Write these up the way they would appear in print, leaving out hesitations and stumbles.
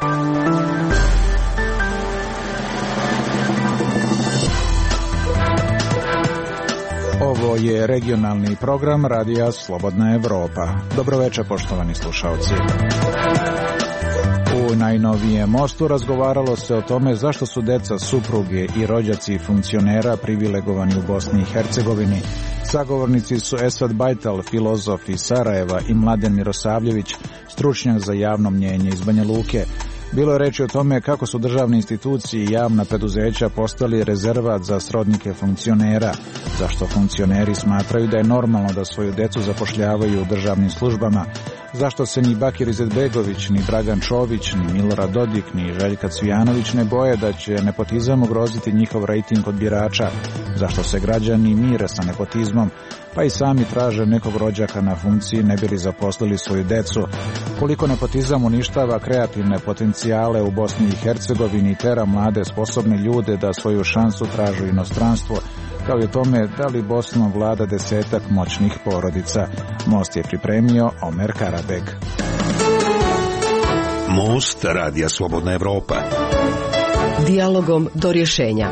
Ovo je regionalni program Radija Slobodna Evropa. Dobroveče, poštovani slušalci. U najnovijem mostu razgovaralo se o tome zašto su deca, supruge i rođaci funkcionera privilegovani u Bosni i Hercegovini. Sagovornici su Esad Bajtal, filozof iz Sarajeva, i Mladen Mirosavljević, stručnjak za javno mnjenje iz Banja Luke. Bilo je reči o tome kako su državne institucije i javna preduzeća postali rezervat za srodnike funkcionera, zašto funkcioneri smatraju da je normalno da svoju decu zapošljavaju u državnim službama, zašto se ni Bakir Izetbegović, ni Dragan Čović, ni Milorad Dodik, ni Željka Cvijanović ne boje da će nepotizam ugroziti njihov rejting kod birača, zašto se građani mire sa nepotizmom, pa i sami traže nekog rođaka na funkciji ne bi li zaposlili svoju decu, koliko nepotizam uništava kreativne potencijale u Bosni i Hercegovini i tera mlade sposobne ljude da svoju šansu tražu u inostranstvo, kao i o tome da li Bosnom vlada desetak moćnih porodica. Most je pripremio Omer Karabeg. Most Radija Slobodna Evropa. Dijalogom do rješenja.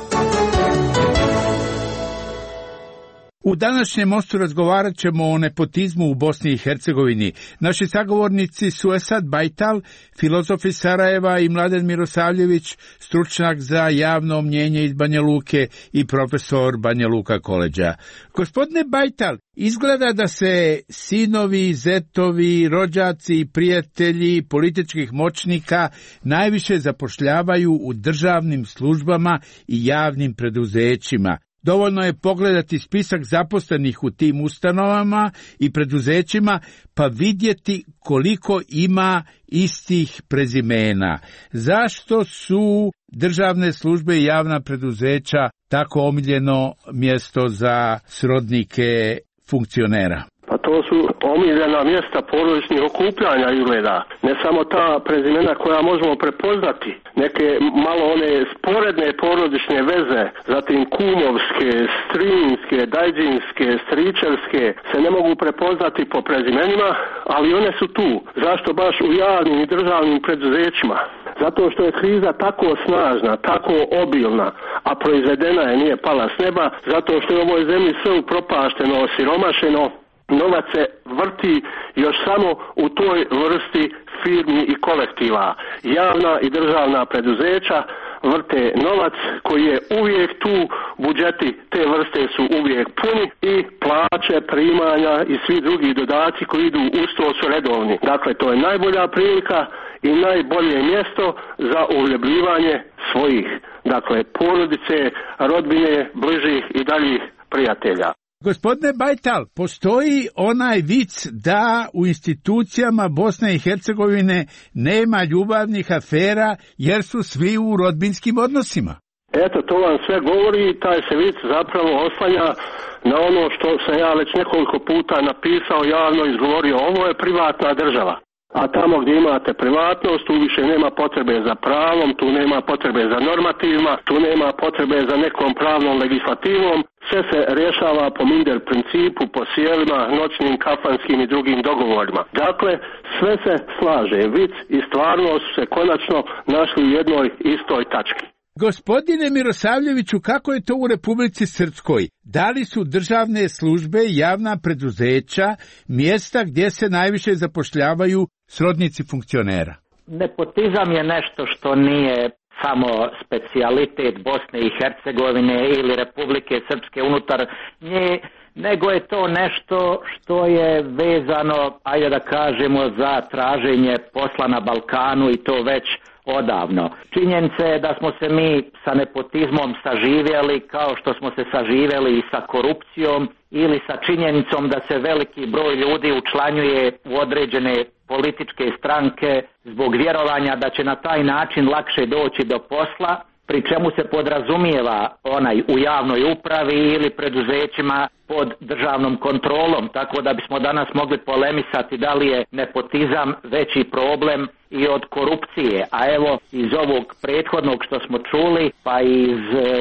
U današnjem mostu razgovarat ćemo o nepotizmu u Bosni i Hercegovini. Naši sagovornici su Esad Bajtal, filozof iz Sarajeva, i Mladen Mirosavljević, stručnjak za javno mnjenje iz Banja Luke i profesor Banja Luka koledža. Gospodine Bajtal, izgleda da se sinovi, zetovi, rođaci i prijatelji političkih moćnika najviše zapošljavaju u državnim službama i javnim preduzećima. Dovoljno je pogledati spisak zaposlenih u tim ustanovama i preduzećima pa vidjeti koliko ima istih prezimena. Zašto su državne službe i javna preduzeća tako omiljeno mjesto za srodnike funkcionera? Pa to su omiljena mjesta porodičnih okupljanja izgleda. Ne samo ta prezimena koja možemo prepoznati, neke malo one sporedne porodične veze, zatim kumovske, strinjske, dajđinske, stričevske se ne mogu prepoznati po prezimenima, ali one su tu. Zašto baš u javnim i državnim preduzećima? Zato što je kriza tako snažna, tako obilna, a proizvedena je, nije pala s neba, zato što je u ovoj zemlji sve upropašteno, osiromašeno. Novac se vrti još samo u toj vrsti firmi i kolektiva. Javna i državna preduzeća vrte novac koji je uvijek tu, budžeti te vrste su uvijek puni i plaće, primanja i svi drugi dodaci koji idu uz to su redovni. Dakle, to je najbolja prilika i najbolje mjesto za uhljebljivanje svojih, dakle, porodice, rodbine, bližih i daljih prijatelja. Gospodine Bajtal, postoji onaj vic da u institucijama Bosne i Hercegovine nema ljubavnih afera jer su svi u rodbinskim odnosima. Eto, to vam sve govori, taj se vic zapravo oslanja na ono što sam ja već nekoliko puta napisao, javno izgovorio, ovo je privatna država. A tamo gdje imate privatnost, tu više nema potrebe za pravom, tu nema potrebe za normativima, tu nema potrebe za nekom pravnom legislativom. Sve se rješava po minder principu, po sjelima, noćnim, kafanskim i drugim dogovorima. Dakle, sve se slaže. Vic i stvarnost su se konačno našli u jednoj istoj tački. Gospodine Mirosavljeviću, kako je to u Republici Srpskoj? Da li su državne službe i javna preduzeća mjesta gdje se najviše zapošljavaju srodnici funkcionera? Nepotizam je nešto što nije samo specijalitet Bosne i Hercegovine ili Republike Srpske unutar nje, nego je to nešto što je vezano, ajde da kažemo, za traženje posla na Balkanu i to već odavno. Činjenica je da smo se mi sa nepotizmom saživjeli kao što smo se saživjeli i sa korupcijom ili sa činjenicom da se veliki broj ljudi učlanjuje u određene političke stranke zbog vjerovanja da će na taj način lakše doći do posla, pri čemu se podrazumijeva onaj u javnoj upravi ili preduzećima pod državnom kontrolom, tako da bismo danas mogli polemisati da li je nepotizam veći problem i od korupcije. A evo iz ovog prethodnog što smo čuli, pa iz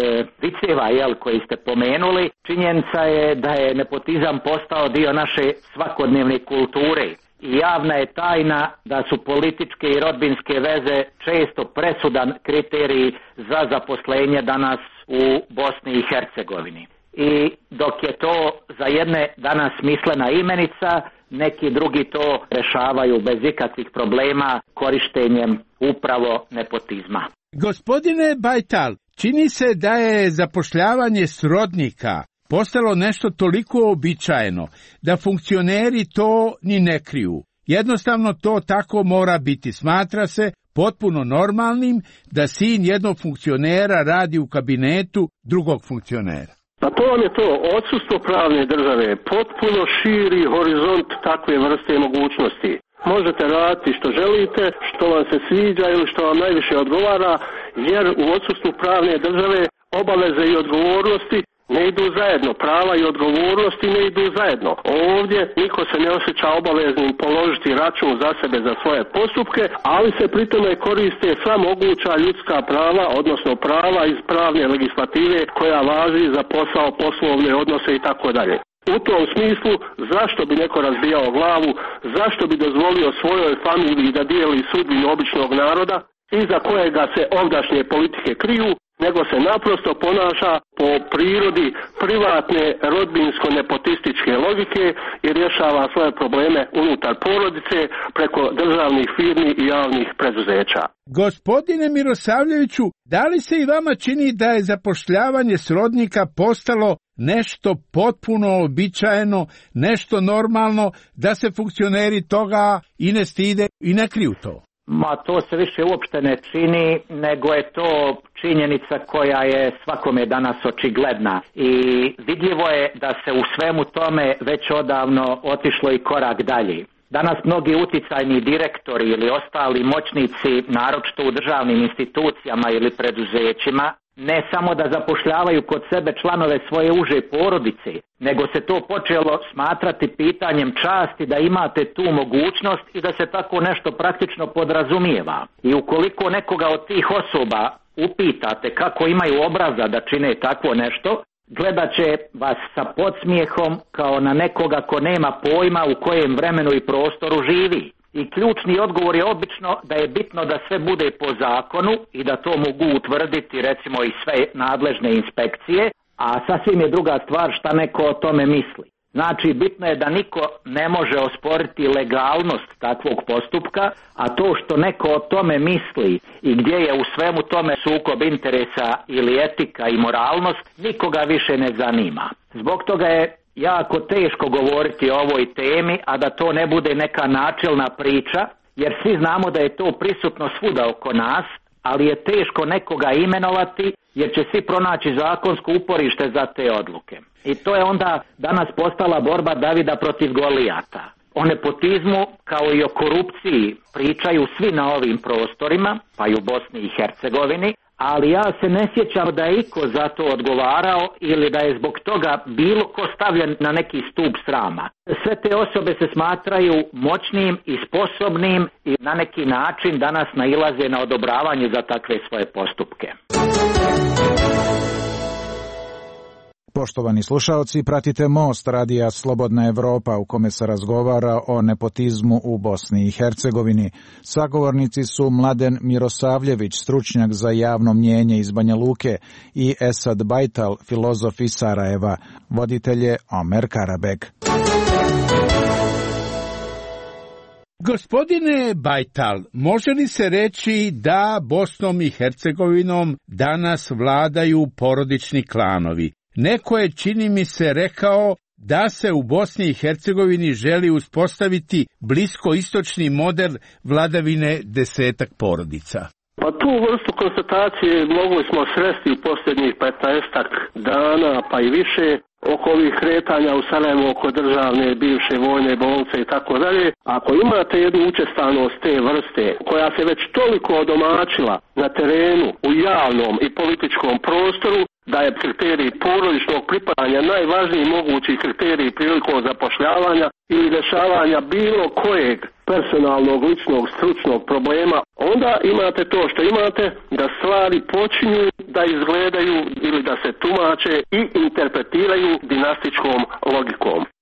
viceva koji ste pomenuli, činjenica je da je nepotizam postao dio naše svakodnevne kulture. i javna je tajna da su političke i rodbinske veze često presudan kriterij za zaposlenje danas u Bosni i Hercegovini. I dok je to za jedne danas smislena imenica, neki drugi to rešavaju bez ikakvih problema korištenjem upravo nepotizma. Gospodine Bajtal, čini se da je zapošljavanje srodnika postalo nešto toliko uobičajeno da funkcioneri to ni ne kriju. Jednostavno to tako mora biti. Smatra se potpuno normalnim da sin jednog funkcionera radi u kabinetu drugog funkcionera. Pa to vam je to, odsustvo pravne države potpuno širi horizont takve vrste mogućnosti. Možete raditi što želite, što vam se sviđa ili što vam najviše odgovara, jer u odsustvu pravne države obaveze i odgovornosti ne idu zajedno, prava i odgovornosti ne idu zajedno. Ovdje niko se ne osjeća obaveznim položiti račun za sebe za svoje postupke, ali se pritome koriste sva moguća ljudska prava, odnosno prava iz pravne legislative koja važi za posao, poslovne odnose i tako dalje. U tom smislu, zašto bi neko razbijao glavu, zašto bi dozvolio svojoj familiji da dijeli sudbinu običnog naroda, iza kojega se ovdašnje politike kriju, nego se naprosto ponaša po prirodi privatne rodbinsko-nepotističke logike i rješava svoje probleme unutar porodice preko državnih firmi i javnih preduzeća. Gospodine Mirosavljeviću, da li se i vama čini da je zapošljavanje srodnika postalo nešto potpuno običajeno, nešto normalno, da se funkcioneri toga i ne stide i ne kriju to? Ma to se više uopšte ne čini, nego je to činjenica koja je svakome danas očigledna. I vidljivo je da se u svemu tome već odavno otišlo i korak dalje. Danas mnogi uticajni direktori ili ostali moćnici, naročito u državnim institucijama ili preduzećima, ne samo da zapošljavaju kod sebe članove svoje uže porodice, nego se to počelo smatrati pitanjem časti da imate tu mogućnost i da se tako nešto praktično podrazumijeva. I ukoliko nekoga od tih osoba upitate kako imaju obraza da čine takvo nešto, gledat će vas sa podsmijehom kao na nekoga ko nema pojma u kojem vremenu i prostoru živi. I ključni odgovor je obično da je bitno da sve bude po zakonu i da to mogu utvrditi recimo i sve nadležne inspekcije, a sasvim je druga stvar šta neko o tome misli. Znači, bitno je da niko ne može osporiti legalnost takvog postupka, a to što neko o tome misli i gdje je u svemu tome sukob interesa ili etika i moralnost, nikoga više ne zanima. Zbog toga je jako teško govoriti o ovoj temi, a da to ne bude neka načelna priča, jer svi znamo da je to prisutno svuda oko nas, ali je teško nekoga imenovati, jer će svi pronaći zakonsko uporište za te odluke. I to je onda danas postala borba Davida protiv Golijata. O nepotizmu kao i o korupciji pričaju svi na ovim prostorima, pa i u Bosni i Hercegovini, ali ja se ne sjećam da je iko za to odgovarao ili da je zbog toga bilo ko stavljen na neki stup srama. Sve te osobe se smatraju moćnim i sposobnim i na neki način danas nailaze na odobravanje za takve svoje postupke. Poštovani slušaoci, pratite Most radija Slobodna Evropa u kome se razgovara o nepotizmu u Bosni i Hercegovini. Sagovornici su Mladen Mirosavljević, stručnjak za javno mnjenje iz Banja Luke, i Esad Bajtal, filozof iz Sarajeva. Voditelj je Omer Karabek. Gospodine Bajtal, može li se reći da Bosnom i Hercegovinom danas vladaju porodični klanovi? Neko je, čini mi se, rekao da se u Bosni i Hercegovini želi uspostaviti bliskoistočni model vladavine 10 porodica. Pa tu vrstu konstatacije mogli smo sresti u posljednjih 15 dana, pa i više, oko ovih kretanja u Sarajevu, oko državne, bivše vojne bolnice i tako dalje. Ako imate jednu učestanost te vrste, koja se već toliko odomačila na terenu, u javnom i političkom prostoru, da je kriterij porodičnog pripadanja najvažniji mogući kriterij prilikom zapošljavanja ili rješavanja bilo kojeg personalnog, ličnog, stručnog problema, onda imate to što imate, da stvari počinju da izgledaju ili da se tumače i interpretiraju dinastičkom logikom.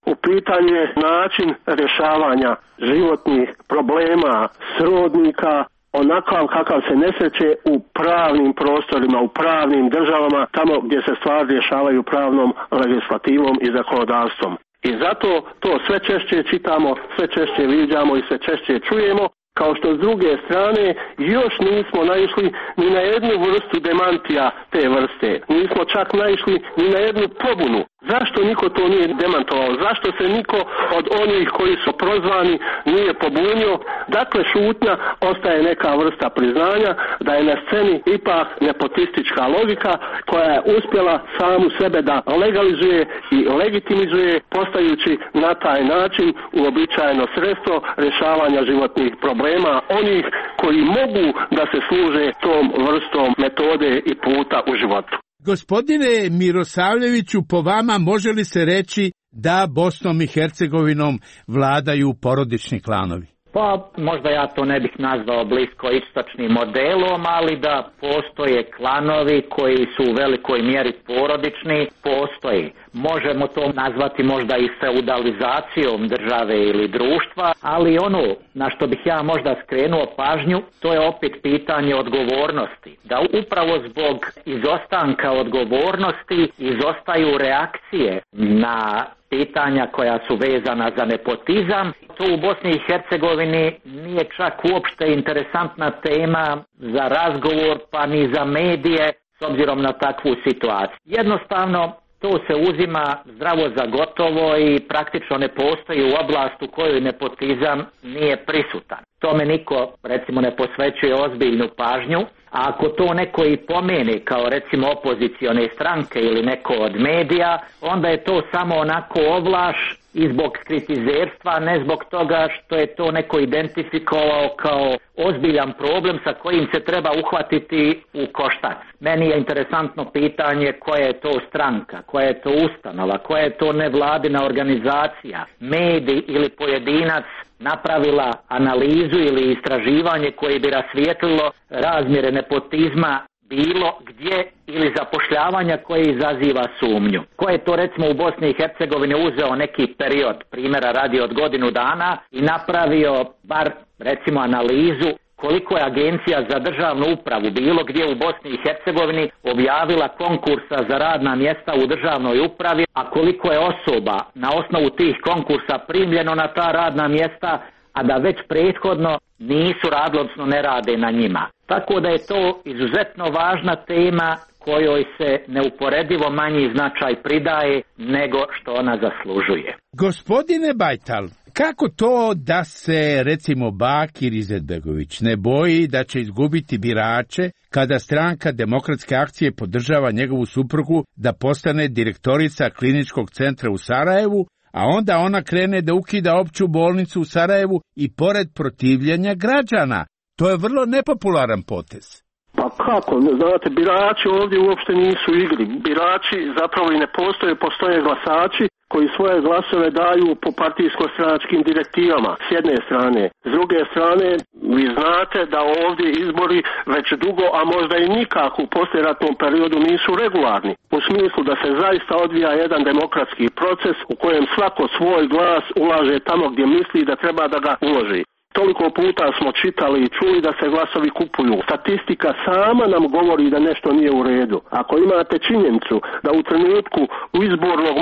U pitanju je način rješavanja životnih problema srodnika, onakav kakav se ne sreće u pravnim prostorima, u pravnim državama, tamo gdje se stvari rješavaju pravnom legislativom i zakonodavstvom. I zato to sve češće čitamo, sve češće viđamo i sve češće čujemo, kao što s druge strane još nismo naišli ni na jednu vrstu demantija te vrste. Nismo čak naišli ni na jednu pobunu. Zašto niko to nije demantovao? Zašto se niko od onih koji su prozvani nije pobunio? Dakle, šutnja ostaje neka vrsta priznanja da je na sceni ipak nepotistička logika koja je uspjela samu sebe da legalizuje i legitimizuje, postajući na taj način uobičajeno sredstvo rješavanja životnih problema onih koji mogu da se služe tom vrstom metode i puta u životu. Gospodine Mirosavljeviću, po vama može li se reći da Bosnom i Hercegovinom vladaju porodični klanovi? Pa možda ja to ne bih nazvao bliskoistočnim modelom, ali da postoje klanovi koji su u velikoj mjeri porodični, postoji. Možemo to nazvati možda i feudalizacijom države ili društva, ali ono na što bih ja možda skrenuo pažnju, to je opet pitanje odgovornosti. Da upravo zbog izostanka odgovornosti izostaju reakcije na pitanja koja su vezana za nepotizam. To u Bosni i Hercegovini nije čak uopšte interesantna tema za razgovor, pa ni za medije, s obzirom na takvu situaciju. Jednostavno, to se uzima zdravo za gotovo i praktično ne postoji u oblast u kojoj nepotizam nije prisutan. Tome niko, recimo, ne posvećuje ozbiljnu pažnju, a ako to neko i pomene kao, recimo, opozicione stranke ili neko od medija, onda je to samo onako ovlaš i zbog kritizerstva, ne zbog toga što je to neko identifikovao kao ozbiljan problem sa kojim se treba uhvatiti u koštac. Meni je interesantno pitanje koja je to stranka, koja je to ustanova, koja je to nevladina organizacija, medij ili pojedinac napravila analizu ili istraživanje koje bi rasvijetlilo razmjere nepotizma bilo gdje ili zapošljavanja koje izaziva sumnju. Ko je to, recimo, u Bosni i Hercegovini uzeo neki period, primjera radi od godinu dana, i napravio bar, recimo, analizu koliko je Agencija za državnu upravu bilo gdje u Bosni i Hercegovini objavila konkursa za radna mjesta u državnoj upravi, a koliko je osoba na osnovu tih konkursa primljeno na ta radna mjesta, a da već prethodno nisu radili, odnosno ne rade na njima. Tako da je to izuzetno važna tema kojoj se neuporedivo manji značaj pridaje nego što ona zaslužuje. Gospodine Bajtal, kako to da se, recimo, Bakir Izetbegović ne boji da će izgubiti birače kada stranka Demokratske akcije podržava njegovu suprugu da postane direktorica kliničkog centra u Sarajevu, a onda ona krene da ukida opću bolnicu u Sarajevu i pored protivljenja građana? To je vrlo nepopularan potez. Pa kako? Znate, birači ovdje uopšte nisu u igri. Birači zapravo i ne postoje glasači koji svoje glasove daju po partijsko-stranačkim direktivama, s jedne strane. S druge strane, vi znate da ovdje izbori već dugo, a možda i nikako u poslijeratnom periodu nisu regularni. U smislu da se zaista odvija jedan demokratski proces u kojem svako svoj glas ulaže tamo gdje misli da treba da ga uloži. Toliko puta smo čitali i čuli da se glasovi kupuju. Statistika sama nam govori da nešto nije u redu. Ako imate činjenicu da u trenutku u izbornom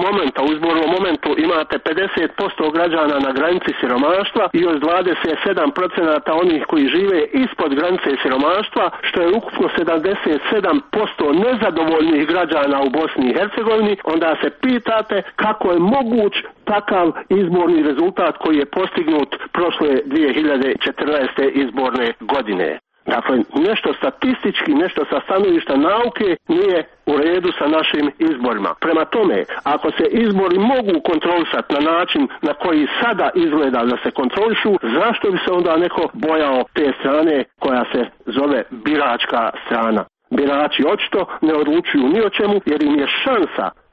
momentu imate 50% građana na granici siromaštva i još 27% onih koji žive ispod granice siromaštva, što je ukupno 77% nezadovoljnih građana u Bosni i Hercegovini, onda se pitate kako je moguć takav izborni rezultat koji je postignut prošle 2014. izborne godine. Dakle, nešto statistički, nešto sa stanovišta nauke nije u redu sa našim izborima. Prema tome, ako se izbori mogu kontrolisati na način na koji sada izgleda da se kontrolišu, zašto bi se onda neko bojao te strane koja se zove biračka strana? Birači očito ne odlučuju ni o čemu jer im je šansa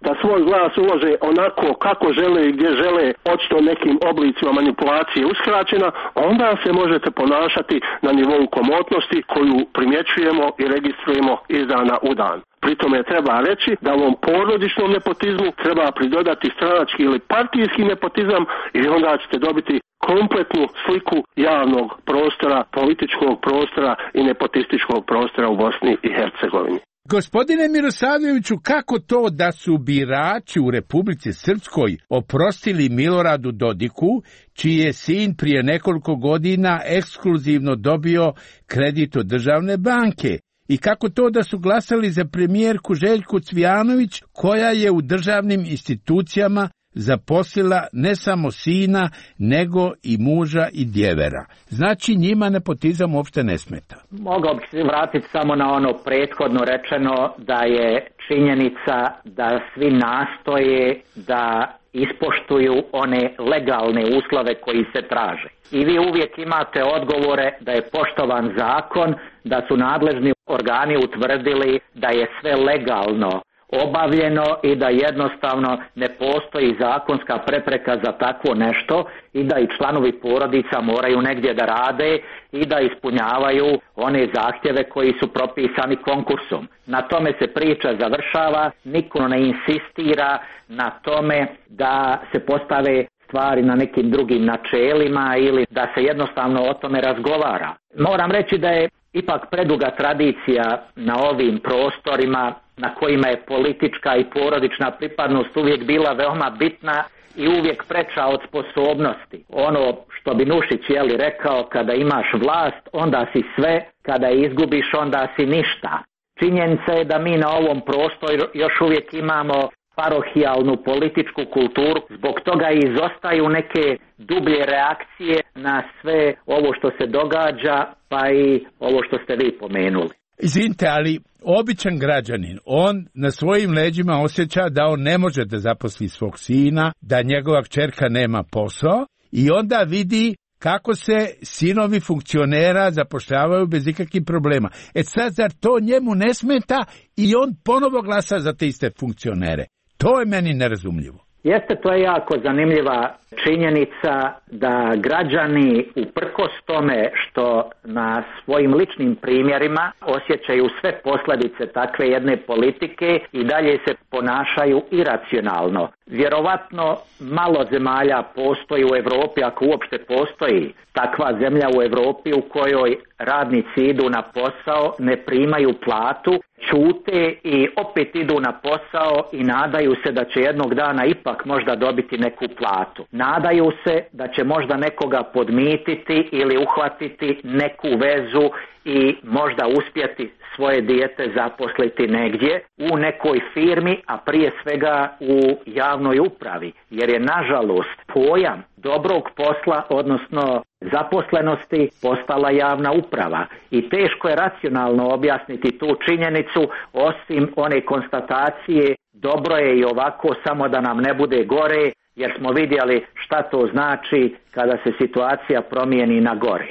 da svoj glas ulože onako kako žele i gdje žele, očito nekim oblicima manipulacije uskraćena, onda se možete ponašati na nivou komotnosti koju primjećujemo i registrujemo iz dana u dan. Pritome treba reći da ovom porodičnom nepotizmu treba pridodati stranački ili partijski nepotizam i onda ćete dobiti kompletnu sliku javnog prostora, političkog prostora i nepotističkog prostora u Bosni i Hercegovini. Gospodine Mirosavljeviću, kako to da su birači u Republici Srpskoj oprostili Miloradu Dodiku, čiji je sin prije nekoliko godina ekskluzivno dobio kredit od državne banke? I kako to da su glasali za premijerku Željku Cvijanović, koja je u državnim institucijama zaposlila ne samo sina, nego i muža i djevera? Znači, njima nepotizam uopšte ne smeta. Mogao bih se vratiti samo na ono prethodno rečeno, da je činjenica da svi nastoje da ispoštuju one legalne uslove koji se traže. I vi uvijek imate odgovore da je poštovan zakon, da su nadležni organi utvrdili da je sve legalno obavljeno i da jednostavno ne postoji zakonska prepreka za takvo nešto i da i članovi porodica moraju negdje da rade i da ispunjavaju one zahtjeve koji su propisani konkursom. Na tome se priča završava, niko ne insistira na tome da se postave stvari na nekim drugim načelima ili da se jednostavno o tome razgovara. Moram reći da je ipak preduga tradicija na ovim prostorima na kojima je politička i porodična pripadnost uvijek bila veoma bitna i uvijek preča od sposobnosti. Ono što bi Nušić rekao, kada imaš vlast, onda si sve, kada je izgubiš, onda si ništa. Činjenica je da mi na ovom prostoru još uvijek imamo parohijalnu političku kulturu, zbog toga izostaju neke dublje reakcije na sve ovo što se događa, pa i ovo što ste vi pomenuli. Izvinite, ali običan građanin, on na svojim leđima osjeća da on ne može da zaposli svog sina, da njegova kćerka nema posao i onda vidi kako se sinovi funkcionera zapošljavaju bez ikakvih problema. Sad, zar to njemu ne smeta i on ponovo glasa za te iste funkcionere? To je meni nerazumljivo. Jeste, to je jako zanimljiva činjenica da građani uprkos tome što na svojim ličnim primjerima osjećaju sve posljedice takve jedne politike i dalje se ponašaju iracionalno. Vjerovatno malo zemalja postoji u Europi, ako uopšte postoji takva zemlja u Europi u kojoj radnici idu na posao, ne primaju platu, ćute i opet idu na posao i nadaju se da će jednog dana ipak možda dobiti neku platu. Nadaju se da će možda nekoga podmititi ili uhvatiti neku vezu i možda uspjeti svoje dijete zaposliti negdje u nekoj firmi, a prije svega u javnoj upravi, jer je nažalost pojam dobrog posla, odnosno zaposlenosti, postala javna uprava i teško je racionalno objasniti tu činjenicu, osim one konstatacije dobro je i ovako, samo da nam ne bude gore, jer smo vidjeli šta to znači kada se situacija promijeni na gore.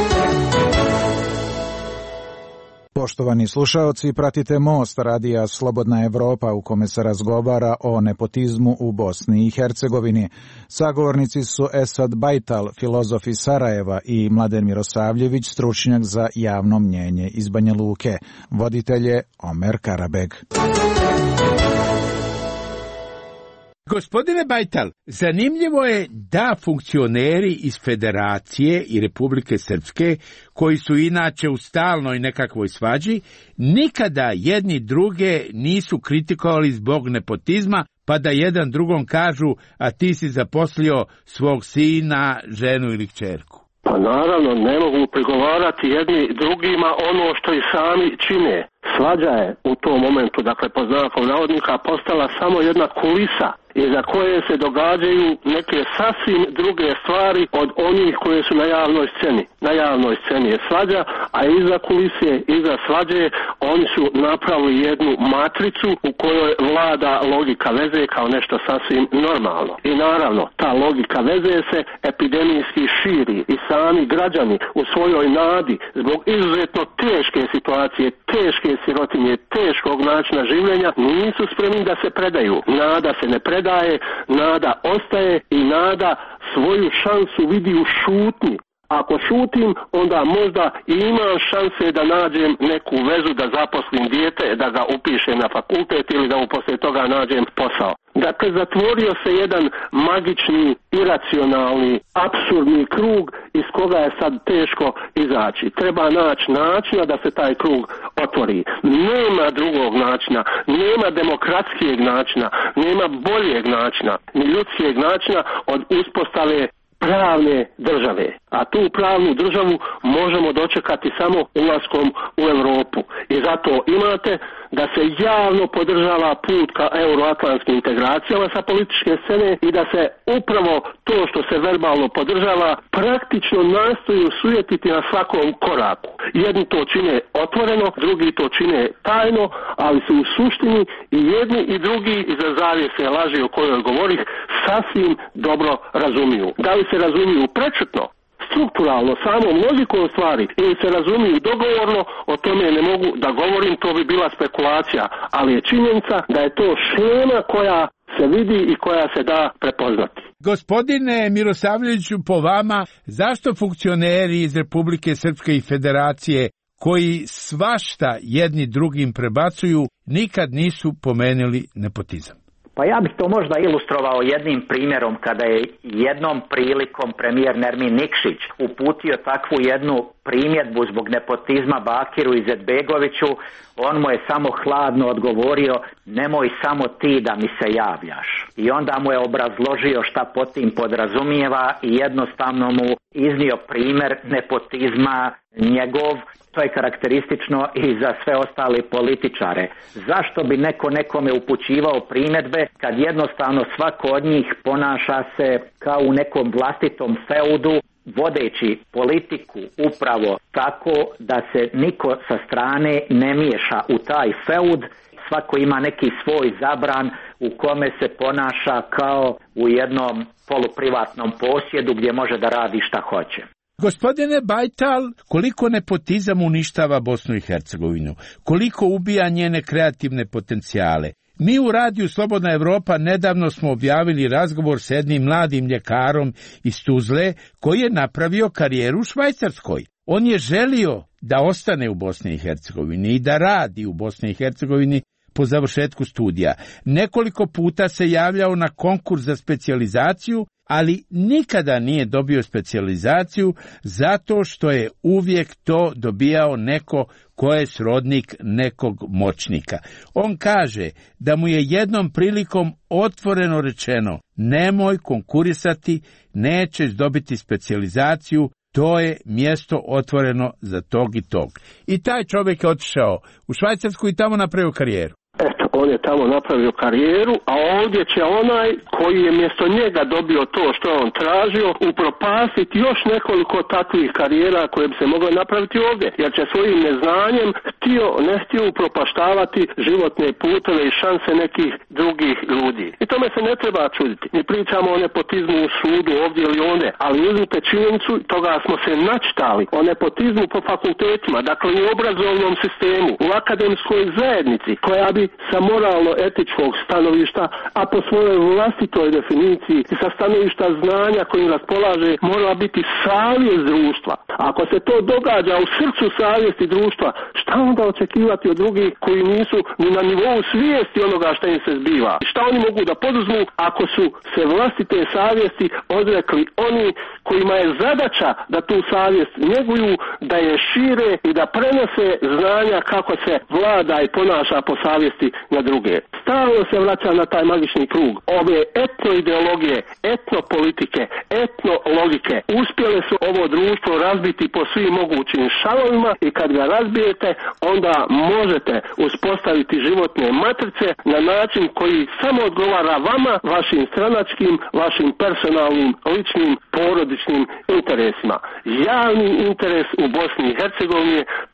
Poštovani slušaoci, pratite Most radija Slobodna Evropa u kome se razgovara o nepotizmu u Bosni i Hercegovini. Sagovornici su Esad Bajtal, filozof iz Sarajeva, i Mladen Mirosavljević, stručnjak za javno mnjenje iz Banja Luke. Voditelj je Omer Karabeg. Gospodine Bajtal, zanimljivo je da funkcioneri iz Federacije i Republike Srpske, koji su inače u stalnoj nekakvoj svađi, nikada jedni druge nisu kritikovali zbog nepotizma, pa da jedan drugom kažu, a ti si zaposlio svog sina, ženu ili kćerku. Pa naravno, ne mogu prigovarati jedni drugima ono što i sami čine. Svađa je u tom momentu, dakle po znakom navodnika, postala samo jedna kulisa iza koje se događaju neke sasvim druge stvari od onih koje su na javnoj sceni. Na javnoj sceni je svađa, a iza kulise, iza svađe Oni su napravili jednu matricu u kojoj vlada logika veze kao nešto sasvim normalno. I naravno, ta logika veze se epidemijski širi i sami građani u svojoj nadi zbog izuzetno teške situacije, teške sirotinje, teškog načina življenja nisu spremni da se predaju. Nada se ne predaje, nada ostaje i nada svoju šansu vidi u šutnji. Ako šutim, onda možda i imam šanse da nađem neku vezu, da zaposlim dijete, da ga upišem na fakultet ili da mu poslije toga nađem posao. Dakle, zatvorio se jedan magični, iracionalni, apsurdni krug iz koga je sad teško izaći. Treba naći načina da se taj krug otvori. Nema drugog načina, nema demokratskijeg načina, nema boljeg načina, ni ljudskijeg načina od uspostave pravne države. A tu pravnu državu možemo dočekati samo ulaskom u Europu. I zato imate da se javno podržava put ka euroatlantskim integracijama sa političke scene i da se upravo to što se verbalno podržava praktično nastoji sujetiti na svakom koraku. Jedni to čine otvoreno, drugi to čine tajno, ali su u suštini i jedni i drugi iza zavjese laži o kojoj govorih sasvim dobro razumiju. Da li se razumiju prečutno, strukturalno, samom logikom stvari ili se razumiju dogovorno, o tome ne mogu da govorim, to bi bila spekulacija, ali je činjenica da je to šema koja se vidi i koja se da prepoznati. Gospodine Mirosavljeviću, po vama, zašto funkcioneri iz Republike Srpske i Federacije koji svašta jedni drugim prebacuju nikad nisu pomenuli nepotizam? Pa ja bih to možda ilustrovao jednim primjerom kada je jednom prilikom premijer Nermin Nikšić uputio takvu jednu primjedbu zbog nepotizma Bakiru Izetbegoviću. On mu je samo hladno odgovorio: nemoj samo ti da mi se javljaš. I onda mu je obrazložio šta pod tim podrazumijeva i jednostavno mu iznio primjer nepotizma njegov. To je karakteristično i za sve ostale političare. Zašto bi neko nekome upućivao primjedbe kad jednostavno svako od njih ponaša se kao u nekom vlastitom feudu, vodeći politiku upravo tako da se niko sa strane ne miješa u taj feud. Svako ima neki svoj zabran u kome se ponaša kao u jednom poluprivatnom posjedu gdje može da radi šta hoće. Gospodine Bajtal, koliko nepotizam uništava Bosnu i Hercegovinu, koliko ubija njene kreativne potencijale. Mi u radiju Slobodna Evropa nedavno smo objavili razgovor s jednim mladim ljekarom iz Tuzle koji je napravio karijeru u Švajcarskoj. On je želio da ostane u Bosni i Hercegovini i da radi u Bosni i Hercegovini po završetku studija. Nekoliko puta se javljao na konkurs za specijalizaciju, ali nikada nije dobio specijalizaciju zato što je uvijek to dobijao neko ko je srodnik nekog moćnika. On kaže da mu je jednom prilikom otvoreno rečeno: nemoj konkurisati, nećeš dobiti specijalizaciju, to je mjesto otvoreno za tog i tog. I taj čovjek je otišao u Švajcarsku i tamo napravio karijeru. Eto, on je tamo napravio karijeru, a ovdje će onaj koji je mjesto njega dobio to što je on tražio upropastiti još nekoliko takvih karijera koje bi se mogle napraviti ovdje, jer će svojim neznanjem ne htio upropaštavati životne puteve i šanse nekih drugih ljudi. I tome se ne treba čuditi. Mi pričamo o nepotizmu u sudu ovdje ili onde, ali uzmite činjenicu, toga smo se načitali, o nepotizmu po fakultetima, dakle u obrazovnom sistemu, u akademskoj zajednici, koja bi sa moralno-etičkog stanovišta, a po svojoj vlastitoj definiciji i sa stanovišta znanja kojim raspolaže, mora biti savjest društva. Ako se to događa u srcu savjesti društva, šta onda očekivati od drugih koji nisu ni na nivou svijesti onoga što im se zbiva? Šta oni mogu da poduzmu ako su se vlastite savjesti odrekli oni kojima je zadaća da tu savjest njeguju, da je šire i da prenose znanja kako se vlada i ponaša po savjesti na druge. Stalno se vraća na taj magični krug. Ove etnoideologije, etnopolitike, etnologike uspjele su ovo društvo razbiti po svim mogućim šavovima i kad ga razbijete, onda možete uspostaviti životne matrice na način koji samo odgovara vama, vašim stranačkim, vašim personalnim, ličnim, porodičnim interesima. Javni interes u Bosni i Hercegovini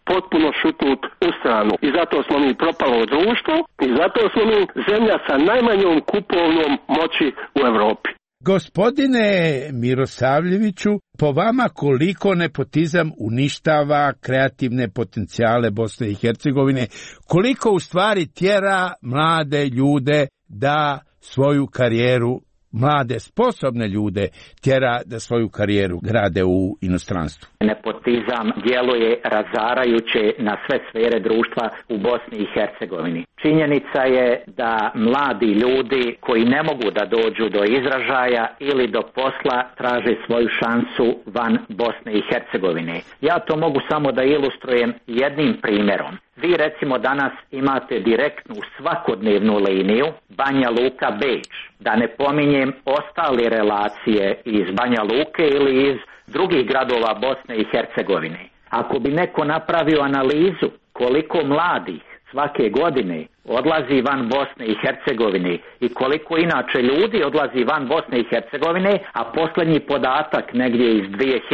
potpuno šutnut u stranu. I zato smo mi propalo društvo i zato smo mi zemlja sa najmanjom kupovnom moći u Europi. Gospodine Mirosavljeviću, po vama koliko nepotizam uništava kreativne potencijale Bosne i Hercegovine, koliko u stvari tjera mlade ljude da svoju karijeru, mlade sposobne ljude tjera da svoju karijeru grade u inostranstvu? Nepotizam djeluje razarajuće na sve sfere društva u Bosni i Hercegovini. Činjenica je da mladi ljudi koji ne mogu da dođu do izražaja ili do posla traže svoju šansu van Bosne i Hercegovine. Ja to mogu samo da ilustrujem jednim primjerom. Vi recimo danas imate direktnu svakodnevnu liniju Banja Luka-Beč, da ne pominjem ostale relacije iz Banja Luke ili iz drugih gradova Bosne i Hercegovine. Ako bi neko napravio analizu koliko mladih svake godine odlazi van Bosne i Hercegovine i koliko inače ljudi odlazi van Bosne i Hercegovine, a posljednji podatak negdje iz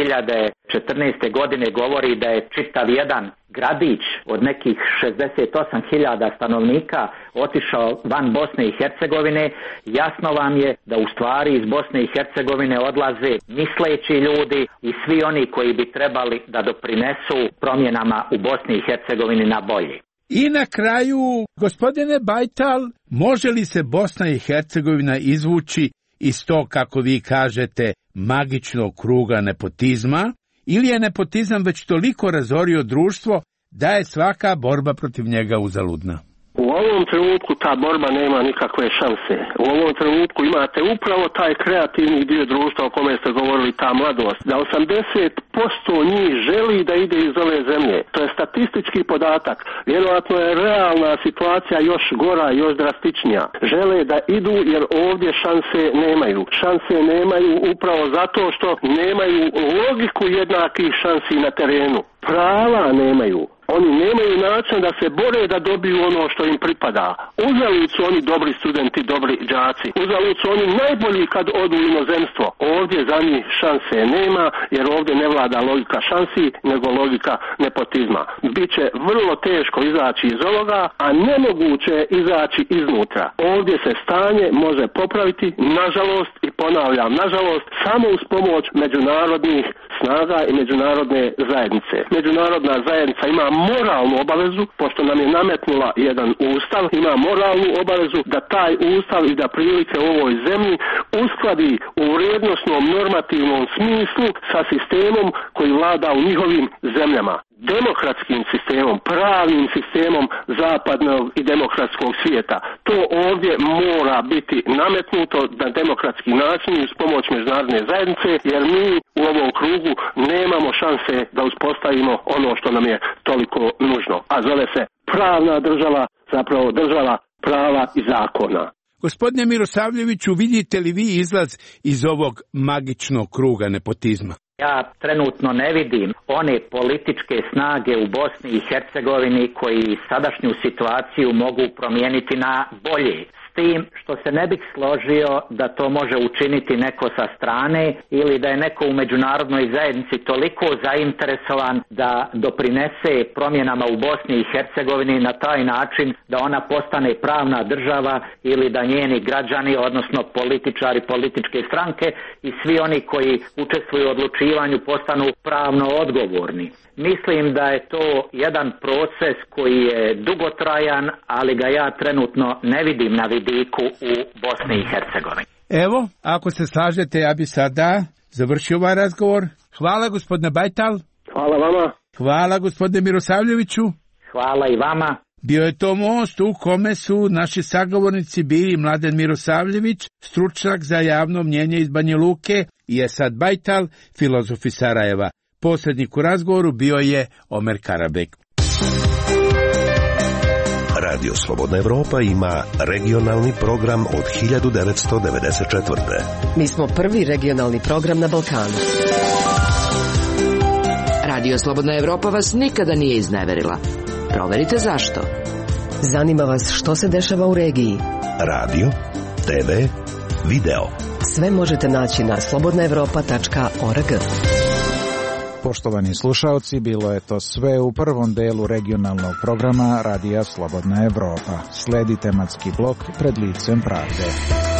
2014. godine govori da je čitav jedan gradić od nekih 68.000 stanovnika otišao van Bosne i Hercegovine, jasno vam je da u stvari iz Bosne i Hercegovine odlaze misleći ljudi i svi oni koji bi trebali da doprinesu promjenama u Bosni i Hercegovini na bolje. I na kraju, gospodine Bajtal, može li se Bosna i Hercegovina izvući iz tog, kako vi kažete, magičnog kruga nepotizma, ili je nepotizam već toliko razorio društvo da je svaka borba protiv njega uzaludna? U ovom trenutku ta borba nema nikakve šanse. U ovom trenutku imate upravo taj kreativni dio društva o kome ste govorili, ta mladost. Da 80% njih želi da ide iz ove zemlje. To je statistički podatak. Vjerojatno je realna situacija još gora, još drastičnija. Žele da idu jer ovdje šanse nemaju. Šanse nemaju upravo zato što nemaju logiku jednakih šansi na terenu. Prava nemaju. Oni nemaju način da se bore da dobiju ono što im pripada. Uzalud su oni dobri studenti, dobri đaci. Uzalud su oni najbolji kad odu u inozemstvo. Ovdje za njih šanse nema, jer ovdje ne vlada logika šansi, nego logika nepotizma. Biće vrlo teško izaći iz ovoga, a nemoguće izaći iznutra. Ovdje se stanje može popraviti, nažalost, i ponavljam, nažalost, samo uz pomoć međunarodnih snaga i međunarodne zajednice. Međunarodna zajednica ima moralnu obavezu, pošto nam je nametnula jedan ustav, ima moralnu obavezu da taj ustav i da prilike u ovoj zemlji uskladi u vrijednosnom normativnom smislu sa sistemom koji vlada u njihovim zemljama. Demokratskim sistemom, pravnim sistemom zapadnog i demokratskog svijeta. To ovdje mora biti nametnuto na demokratski način i uz pomoć međunarodne zajednice, jer mi u ovom krugu nemamo šanse da uspostavimo ono što nam je toliko nužno, a zove se pravna država, zapravo država prava i zakona. Gospodine Mirosavljeviću, vidite li vi izlaz iz ovog magičnog kruga nepotizma? Ja trenutno ne vidim one političke snage u Bosni i Hercegovini koji sadašnju situaciju mogu promijeniti na bolje. S tim što se ne bih složio da to može učiniti neko sa strane ili da je neko u međunarodnoj zajednici toliko zainteresovan da doprinese promjenama u Bosni i Hercegovini na taj način da ona postane pravna država ili da njeni građani, odnosno političari, političke stranke i svi oni koji učestvuju u odlučivanju postanu pravno odgovorni. Mislim da je to jedan proces koji je dugotrajan, ali ga ja trenutno ne vidim na vidiku u Bosni i Hercegovini. Evo, ako se slažete, ja bi sada završio ovaj razgovor. Hvala, gospodine Bajtal. Hvala vama. Hvala, gospodine Mirosavljeviću. Hvala i vama. Bio je to most u kome su naši sagovornici bili Mladen Mirosavljević, stručnjak za javno mnjenje iz Banja Luke, i Esad Bajtal, filozof iz Sarajeva. Posrednik u razgovoru bio je Omer Karabek. Radio Slobodna Evropa ima regionalni program od 1994. Mi smo prvi regionalni program na Balkanu. Radio Slobodna Evropa vas nikada nije izneverila. Proverite zašto. Zanima vas što se dešava u regiji. Radio, TV, video. Sve možete naći na slobodnaevropa.org. Poštovani slušaoci, bilo je to sve u prvom delu regionalnog programa Radija Slobodna Evropa. Sledi tematski blok Pred licem pravde.